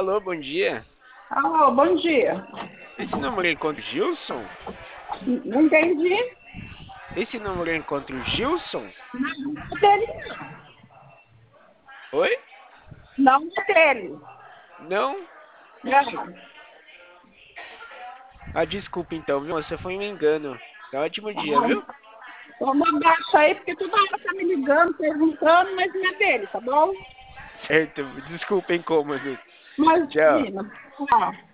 Alô, bom dia. Alô, bom dia. Esse número encontra o Gilson? Não entendi. Esse número encontra o Gilson? Não é dele, Oi? não. Não é dele. Não? Não. Ah, desculpa então, viu? Você foi um engano. Tá, ótimo dia, viu? Toma um abraço aí, porque toda hora tá me ligando, perguntando, mas não é dele, tá bom? Certo, desculpa, incômodo. Tchau. Imagina. Tchau.